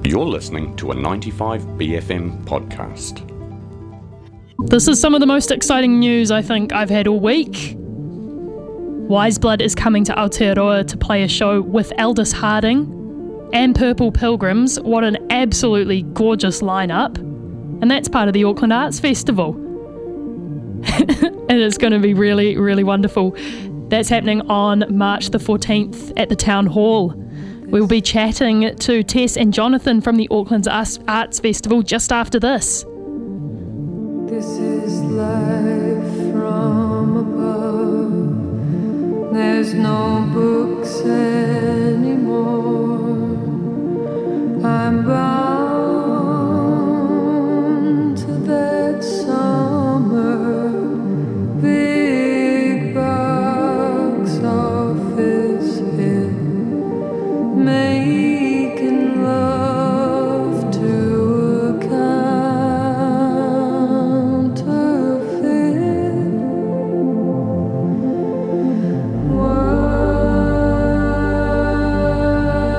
You're listening to a 95BFM podcast. This is some of the most exciting news I think I've had all week. Wiseblood is coming to Aotearoa to play a show with Aldous Harding and Purple Pilgrims. What an absolutely gorgeous lineup. And that's part of the Auckland Arts Festival. And it's going to be really, really wonderful. That's happening on March the 14th at the Town Hall. We'll be chatting to Tess and Jonathan from the Auckland's Arts Festival just after this. This is life from above. There's no books anymore. I'm bound to that summer big box office hit, making love to a counterfeit.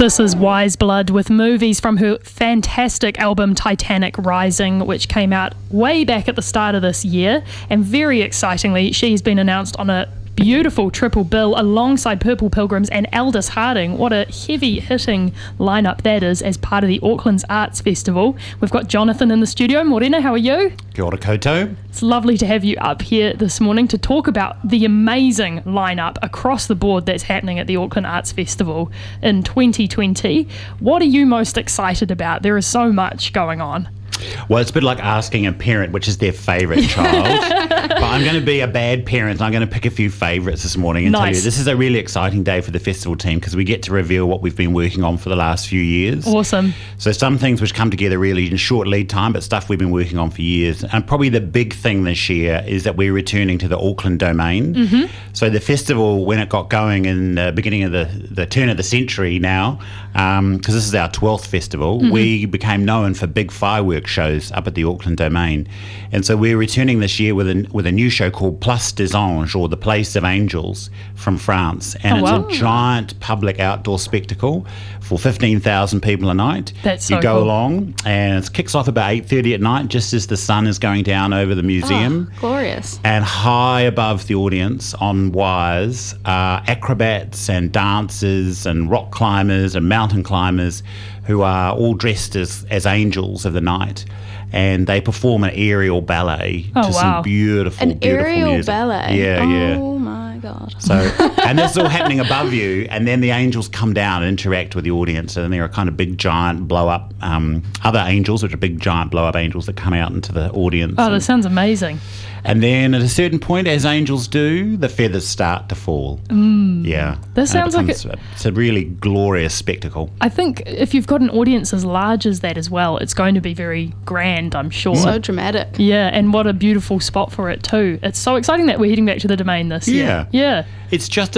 This is Wise Blood with movies from her fantastic album Titanic Rising, which came out way back at the start of this year. And very excitingly, she's been announced on a beautiful triple bill alongside Purple Pilgrims and Aldous Harding. What a heavy-hitting lineup that is as part of the Auckland's Arts Festival. We've got Jonathan in the studio. Morena, how are you? Kia ora koutou. It's lovely to have you up here this morning to talk about the amazing lineup across the board that's happening at the Auckland Arts Festival in 2020. What are you most excited about? There is so much going on. Well, it's a bit like asking a parent which is their favourite child. But I'm going to be a bad parent. I'm going to pick a few favourites this morning and tell you this is a really exciting day for the festival team because we get to reveal what we've been working on for the last few years. Awesome. So some things which come together really in short lead time, but stuff we've been working on for years. And probably the big thing this year is that we're returning to the Auckland Domain. Mm-hmm. So the festival, when it got going in the beginning of the turn of the century now, because this is our 12th festival, we became known for big fireworks shows up at the Auckland Domain. And so we're returning this year with a new show called Place des Anges, or The Place of Angels, from France. And a giant public outdoor spectacle for 15,000 people a night. That's so You go cool. along and it kicks off about 8:30 at night, just as the sun is going down over the museum. Oh, glorious. And high above the audience on wires are acrobats and dancers and rock climbers and mountain climbers who are all dressed as angels of the night. And they perform an aerial ballet to some beautiful aerial music. ballet? Yeah. Oh my God. So, and this is all happening above you, and then the angels come down and interact with the audience, and there are kind of big giant blow-up other angels, which are big giant blow-up angels that come out into the audience. Oh, that sounds amazing. And then at a certain point, as angels do, the feathers start to fall. Yeah. That sounds like it's a really glorious spectacle. I think if you've got an audience as large as that as well, it's going to be very grand, I'm sure. So dramatic. Yeah, and what a beautiful spot for it too. It's so exciting that we're heading back to the Domain this year. Yeah. It's just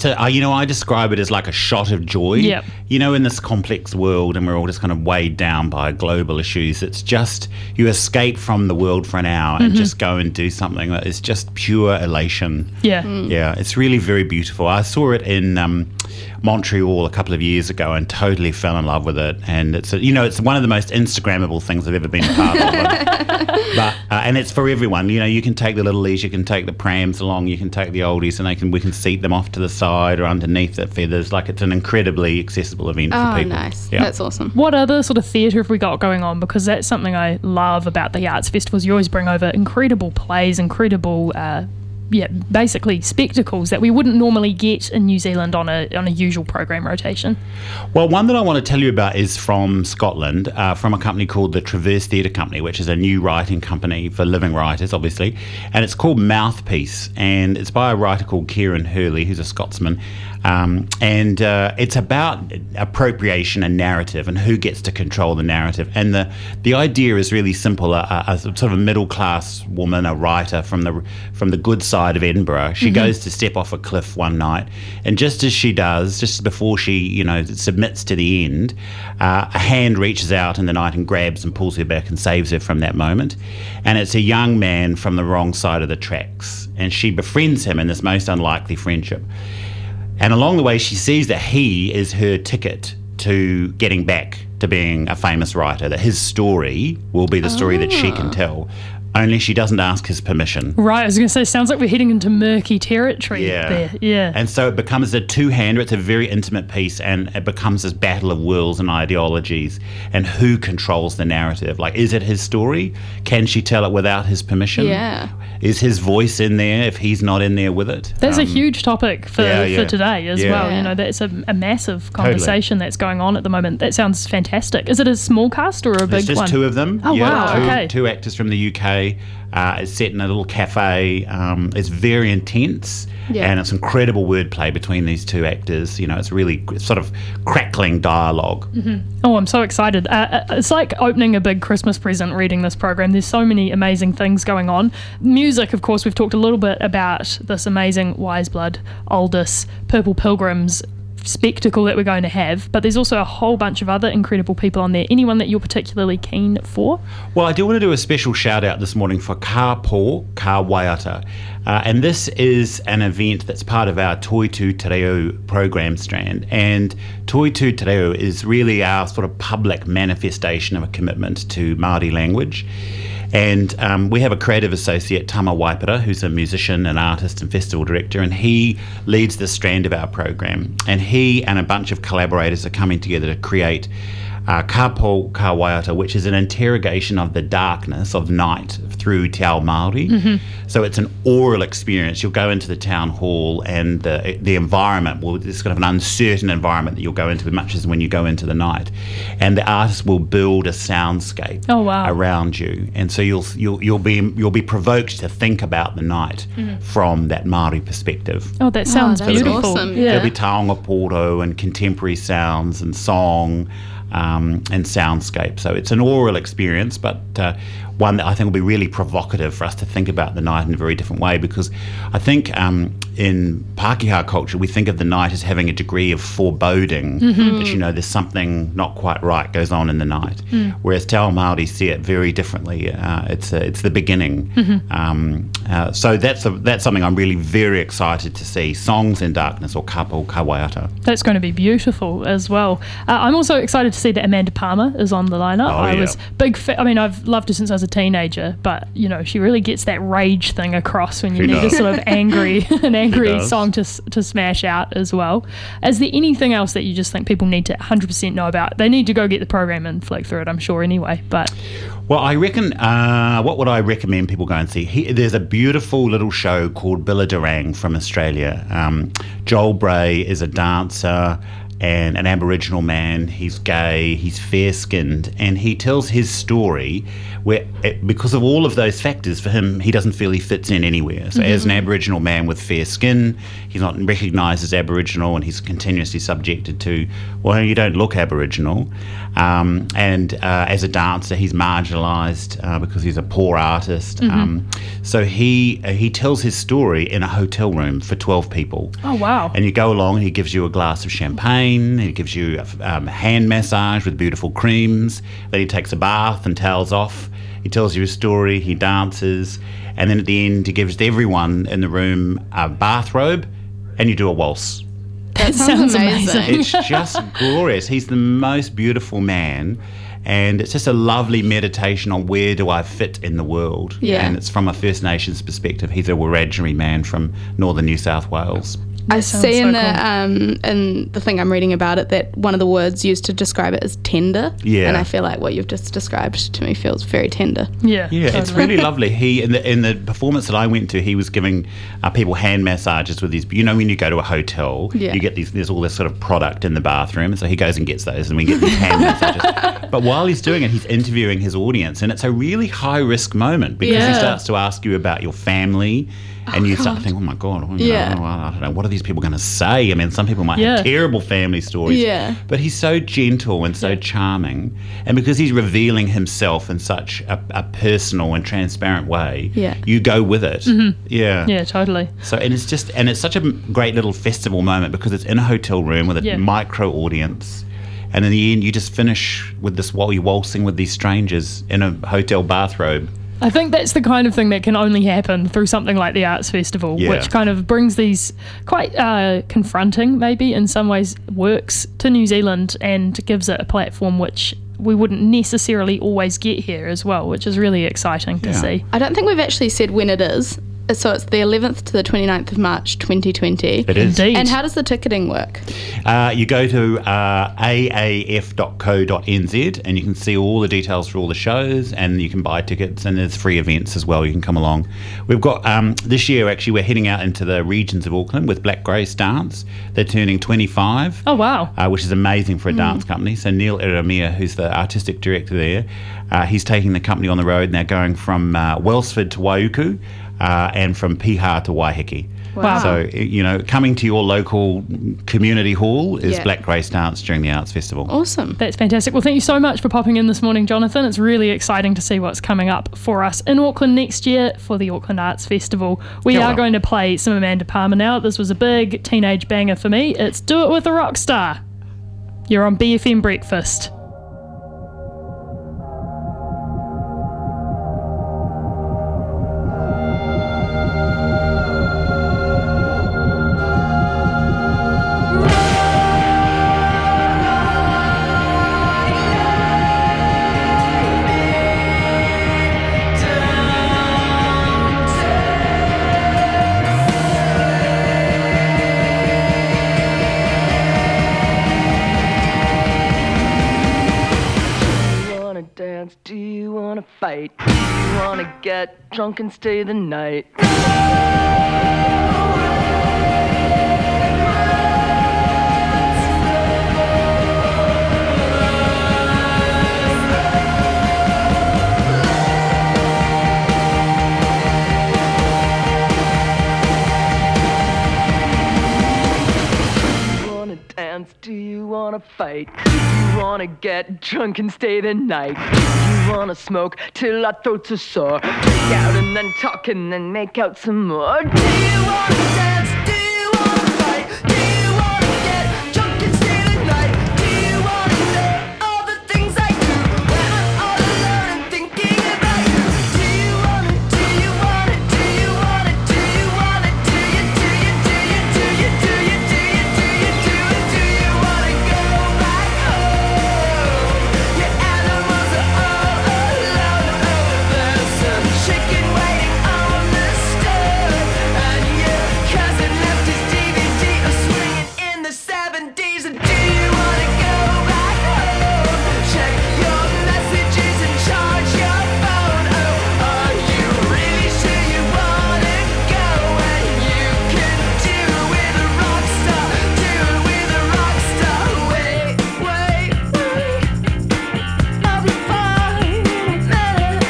I describe it as like a shot of joy. Yep. You know, in this complex world, and we're all just kind of weighed down by global issues, it's just you escape from the world for an hour and just go and do something that is just pure elation. Yeah. Yeah, it's really very beautiful. I saw it in Montreal a couple of years ago and totally fell in love with it. And it's one of the most Instagrammable things I've ever been a part of. And it's for everyone. You know, you can take the littlies, you can take the prams along, you can take the oldies, and we can seat them off to the side or underneath the feathers. Like, it's an incredibly accessible event for people. Oh, nice. Yeah. That's awesome. What other sort of theatre have we got going on? Because that's something I love about the arts festivals. You always bring over incredible plays, incredible basically spectacles that we wouldn't normally get in New Zealand on a usual program rotation. Well, one that I want to tell you about is from Scotland, from a company called the Traverse Theatre Company, which is a new writing company for living writers, obviously. And it's called Mouthpiece, and it's by a writer called Kieran Hurley, who's a Scotsman. And it's about appropriation and narrative and who gets to control the narrative. And the idea is really simple. A sort of a middle-class woman, a writer from the good side of Edinburgh, she goes to step off a cliff one night, and just as she does, just before she submits to the end, a hand reaches out in the night and grabs and pulls her back and saves her from that moment. And it's a young man from the wrong side of the tracks, and she befriends him in this most unlikely friendship. And along the way, she sees that he is her ticket to getting back to being a famous writer, that his story will be the story that she can tell, only she doesn't ask his permission. Right, I was going to say, sounds like we're heading into murky territory there. Yeah. And so it becomes a two-hander. It's a very intimate piece, and it becomes this battle of wills and ideologies and who controls the narrative. Like, is it his story? Can she tell it without his permission? Yeah. Is his voice in there if he's not in there with it? That's a huge topic for today as well. Yeah. You know, that's a massive conversation that's going on at the moment. That sounds fantastic. Is it a small cast or a big one? There's just two of them. Oh, wow. Okay. Two actors from the UK. It's set in a little cafe. It's very intense. Yeah. And it's incredible wordplay between these two actors. You know, it's really sort of crackling dialogue. Oh, I'm so excited. It's like opening a big Christmas present reading this program. There's so many amazing things going on. Music, of course, we've talked a little bit about this amazing Wise Blood, Aldous, Purple Pilgrims, spectacle that we're going to have, but there's also a whole bunch of other incredible people on there. Anyone that you're particularly keen for? Well, I do want to do a special shout out this morning for Ka Po Ka Waiata. And this is an event that's part of our Toi Tu Te Reo program strand. And Toi Tu Te Reo is really our sort of public manifestation of a commitment to Māori language. And we have a creative associate, Tama Waipara, who's a musician and artist and festival director, and he leads this strand of our program. And he and a bunch of collaborators are coming together to create Ka Po Ka Waiata, which is an interrogation of the darkness of night through Te Ao Māori. Mm-hmm. So it's an oral experience. You'll go into the town hall, and the environment it's kind of an uncertain environment that you'll go into, as much as when you go into the night. And the artist will build a soundscape around you, and so you'll be provoked to think about the night from that Māori perspective. Oh, that sounds beautiful. Awesome. Yeah. There'll be taonga poro and contemporary sounds and song. And soundscape. So it's an oral experience, but one that I think will be really provocative for us to think about the night in a very different way, because I think in Pākehā culture we think of the night as having a degree of foreboding, that there's something not quite right goes on in the night, whereas Te Ao Māori see it very differently. It's the beginning. So that's something I'm really very excited to see, Songs in Darkness, or Ka Po Ka Waiata. That's going to be beautiful as well. I'm also excited to see that Amanda Palmer is on the lineup. I was big I've loved her since I was a teenager, but she really gets that rage thing across when you need a sort of angry song to smash out as well. Is there anything else that you just think people need to 100% know about? They need to go get the program and flick through it, I'm sure, anyway. But well, I reckon, what would I recommend people go and see? There's a beautiful little show called Billadurang from Australia. Joel Bray is a dancer and an Aboriginal man. He's gay, he's fair-skinned, and he tells his story where, because of all of those factors, for him, he doesn't feel he fits in anywhere. So as an Aboriginal man with fair skin, he's not recognised as Aboriginal, and he's continuously subjected to, well, you don't look Aboriginal. And as a dancer, he's marginalised because he's a poor artist. So he tells his story in a hotel room for 12 people. Oh, wow. And you go along, and he gives you a glass of champagne, he gives you a hand massage with beautiful creams, then he takes a bath and towels off. He tells you a story, he dances, and then at the end he gives everyone in the room a bathrobe, and you do a waltz. That sounds amazing. It's just glorious. He's the most beautiful man, and it's just a lovely meditation on where do I fit in the world. Yeah. And it's from a First Nations perspective. He's a Wiradjuri man from northern New South Wales. I see in cool. in the thing I'm reading about it that one of the words used to describe it is tender. Yeah. And I feel like what you've just described to me feels very tender. Yeah, it's really lovely. He in the performance that I went to, he was giving people hand massages with these. When you go to a hotel, you get these. There's all this sort of product in the bathroom, and so he goes and gets those, and we get these hand massages. But while he's doing it, he's interviewing his audience, and it's a really high risk moment because he starts to ask you about your family. And you start to think, oh my God, I don't know, what are these people going to say? I mean, some people might have terrible family stories. Yeah. But he's so gentle and so charming. And because he's revealing himself in such a personal and transparent way, you go with it. Mm-hmm. Yeah. Yeah, totally. So, and it's such a great little festival moment because it's in a hotel room with a micro audience. And in the end, you just finish with this while you're waltzing with these strangers in a hotel bathrobe. I think that's the kind of thing that can only happen through something like the Arts Festival, which kind of brings these quite confronting, maybe in some ways, works to New Zealand and gives it a platform which we wouldn't necessarily always get here as well, which is really exciting to see. I don't think we've actually said when it is. So it's the 11th to the 29th of March 2020. It is. Indeed. And how does the ticketing work? You go to aaf.co.nz and you can see all the details for all the shows, and you can buy tickets, and there's free events as well. You can come along. We've got, this year actually, we're heading out into the regions of Auckland with Black Grace Dance. They're turning 25. Oh, wow. Which is amazing for a dance company. So Neil Iramia, who's the artistic director there, he's taking the company on the road, and they're going from Wellsford to Waiuku. And from Piha to Waiheke. Wow. So, coming to your local community hall is Yeah. Black Grace Dance during the Arts Festival. Awesome. That's fantastic. Well, thank you so much for popping in this morning, Jonathan. It's really exciting to see what's coming up for us in Auckland next year for the Auckland Arts Festival. We Yeah. are going to play some Amanda Palmer now. This was a big teenage banger for me. It's Do It With a Rock Star. You're on BFM Breakfast. Do you wanna fight? Do you wanna get drunk and stay the night? Do you wanna fight? Do you wanna get drunk and stay the night? Do you wanna smoke till our throats are sore? Make out and then talk and then make out some more. Do you wanna dance? Do you wanna fight? Do you wanna get drunk and stay the night? Do you wanna say all the things I do when I'm all alone and thinking about you? Do you wanna, do you wanna, do you wanna, do you wanna, do you, do you, do you, do you, do you, do you, do you, do you, do you wanna go back home? Your animals are all alone. There's some chicken waiting on the stove, and your cousin left his DVD swinging in the 70s. And do you wanna go back home? Check your messages and charge your phone. Oh, are you really sure you wanna go? And you can do with a rock star, do with a rock star. Wait, wait, wait, I'll be fine in a minute.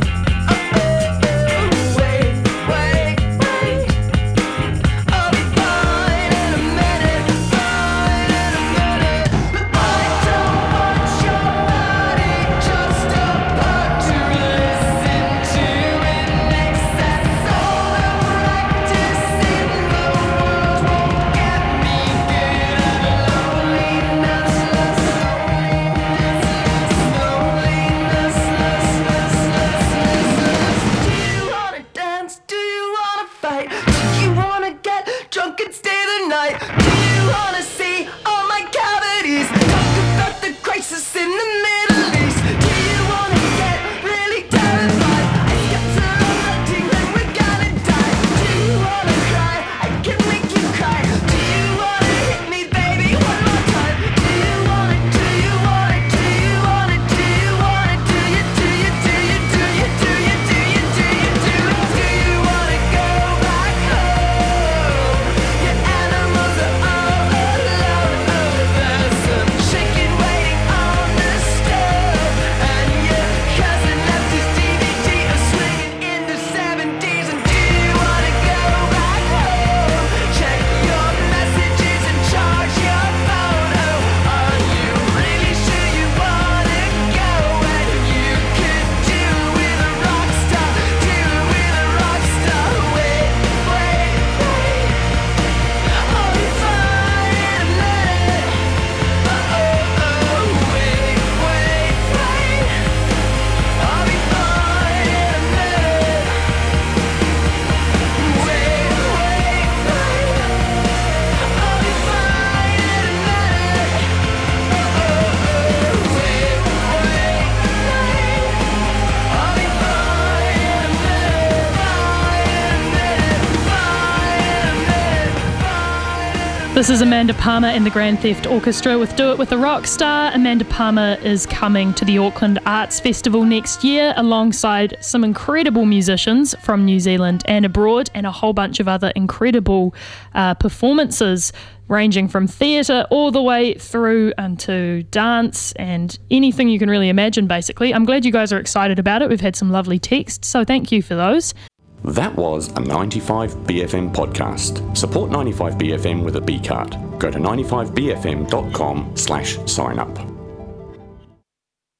Wait, wait, wait, I'll be fine in a minute, fine in a minute. I don't want your body, just a part to listen to in excess. All the practice in the world won't get me good at loneliness. Do you wanna dance? Do you wanna fight? Do you wanna get drunk and stay the night? Do you wanna see all my cavities? Talk about the crisis in the Middle East. Do you wanna get really terrified? I got to hunting and we're gonna die. Do you wanna cry? I can make you cry. Do you wanna hit me, baby, one more time? Do you wanna, do you wanna, do you wanna, do you wanna, do you, do you, do you, do you, do you, do you, do you, do you, do you wanna go back home? Your animals are all alone. Oh, there's some chicken waiting on the stove, and your cousin left his DVD swinging in the 70s. And do you wanna go back home? Check your messages and charge your phone. Oh, are you really sure you wanna go? And you could do with a rock star, do with a rock star. Wait, wait, wait, I'll be fine in a minute. Wait, wait, wait, I'll be fine in a minute. Wait, wait, wait, I'll be fine in a minute. Wait, wait, wait, I'll be fine in a minute. This is Amanda Palmer and the Grand Theft Orchestra with Do It With a Rock Star. Amanda Palmer is coming to the Auckland Arts Festival next year alongside some incredible musicians from New Zealand and abroad, and a whole bunch of other incredible performances ranging from theatre all the way through into dance and anything you can really imagine, basically. I'm glad you guys are excited about it. We've had some lovely texts, so thank you for those. That was a 95BFM podcast. Support 95BFM with a B card. Go to 95bfm.com/sign up.